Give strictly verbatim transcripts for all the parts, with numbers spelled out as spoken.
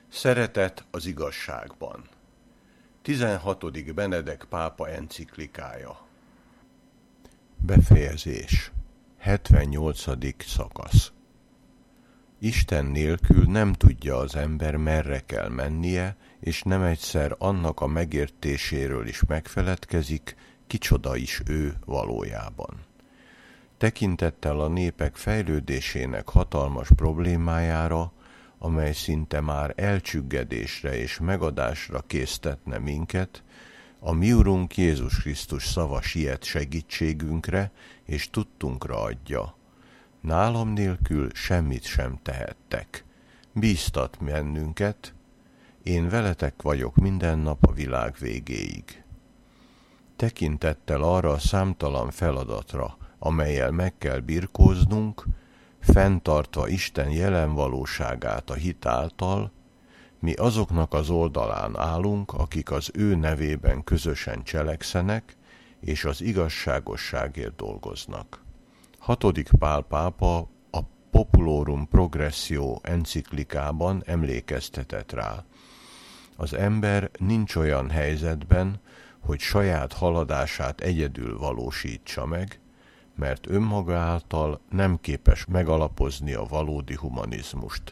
Szeretet az igazságban. tizenhatodik Benedek pápa enciklikája. Befejezés. hetvennyolcadik szakasz. Isten nélkül nem tudja az ember, merre kell mennie, és nem egyszer annak a megértéséről is megfeledkezik, kicsoda is ő valójában. Tekintettel a népek fejlődésének hatalmas problémájára, amely szinte már elcsüggedésre és megadásra késztetne minket, a mi Urunk Jézus Krisztus szava siet segítségünkre és tudtunkra adja. Nálam nélkül semmit sem tehettek. Bíztat bennünket, én veletek vagyok minden nap a világ végéig. Tekintettel arra a számtalan feladatra, amellyel meg kell birkóznunk, fenntartva Isten jelen valóságát a hit által, mi azoknak az oldalán állunk, akik az ő nevében közösen cselekszenek, és az igazságosságért dolgoznak. Hatodik Pál pápa a Populorum Progressio enciklikában emlékeztetett rá. Az ember nincs olyan helyzetben, hogy saját haladását egyedül valósítsa meg, mert önmaga által nem képes megalapozni a valódi humanizmust.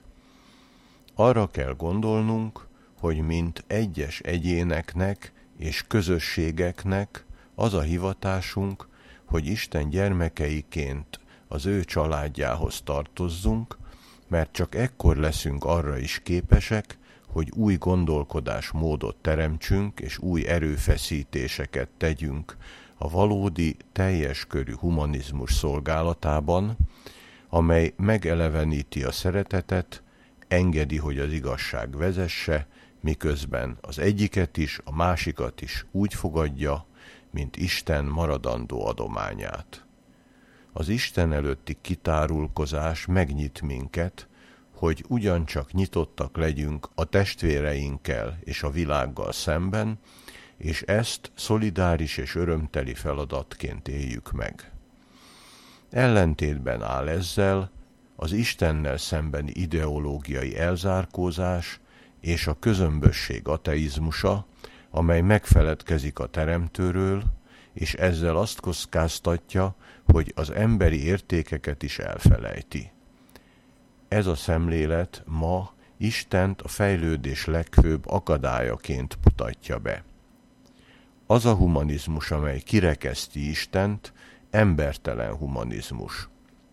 Arra kell gondolnunk, hogy mint egyes egyéneknek és közösségeknek az a hivatásunk, hogy Isten gyermekeiként az ő családjához tartozzunk, mert csak ekkor leszünk arra is képesek, hogy új gondolkodásmódot teremtsünk és új erőfeszítéseket tegyünk a valódi, teljes körű humanizmus szolgálatában, amely megeleveníti a szeretetet, engedi, hogy az igazság vezesse, miközben az egyiket is, a másikat is úgy fogadja, mint Isten maradandó adományát. Az Isten előtti kitárulkozás megnyit minket, hogy ugyancsak nyitottak legyünk a testvéreinkkel és a világgal szemben, és ezt szolidáris és örömteli feladatként éljük meg. Ellentétben áll ezzel az Istennel szembeni ideológiai elzárkózás és a közömbösség ateizmusa, amely megfeledkezik a Teremtőről, és ezzel azt kockáztatja, hogy az emberi értékeket is elfelejti. Ez a szemlélet ma Istent a fejlődés legfőbb akadályaként mutatja be. Az a humanizmus, amely kirekeszti Istent, embertelen humanizmus.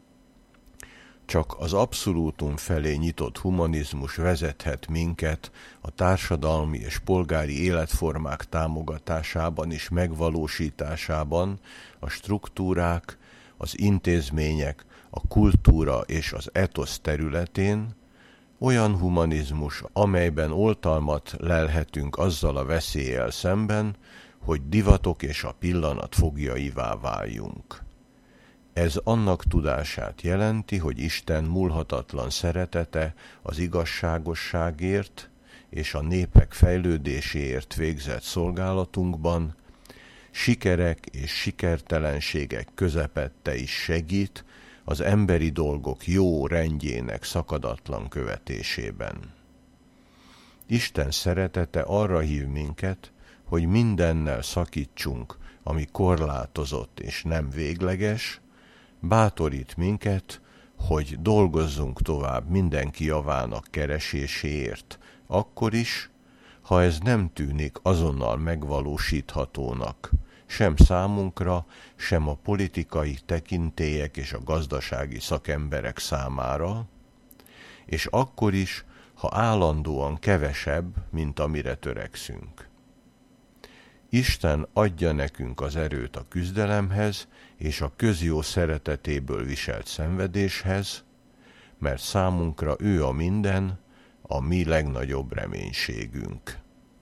Csak az abszolútum felé nyitott humanizmus vezethet minket a társadalmi és polgári életformák támogatásában és megvalósításában, a struktúrák, az intézmények, a kultúra és az etosz területén, olyan humanizmus, amelyben oltalmat lelhetünk azzal a veszéllyel szemben, hogy divatok és a pillanat fogjaivá váljunk. Ez annak tudását jelenti, hogy Isten múlhatatlan szeretete az igazságosságért és a népek fejlődéséért végzett szolgálatunkban, sikerek és sikertelenségek közepette is segít az emberi dolgok jó rendjének szakadatlan követésében. Isten szeretete arra hív minket, hogy mindennel szakítsunk, ami korlátozott és nem végleges, bátorít minket, hogy dolgozzunk tovább mindenki javának kereséséért, akkor is, ha ez nem tűnik azonnal megvalósíthatónak, sem számunkra, sem a politikai tekintélyek és a gazdasági szakemberek számára, és akkor is, ha állandóan kevesebb, mint amire törekszünk. Isten adja nekünk az erőt a küzdelemhez és a közjó szeretetéből viselt szenvedéshez, mert számunkra ő a minden, a mi legnagyobb reménységünk.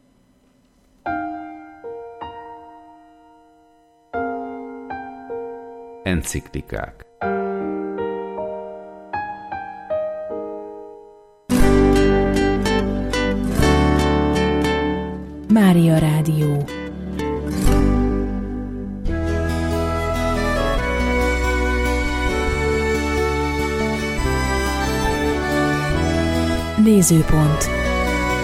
Enciklikák. Mária Rádió. Nézőpont.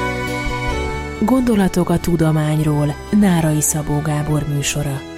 Gondolatok a tudományról. Nárai Szabó Gábor műsora.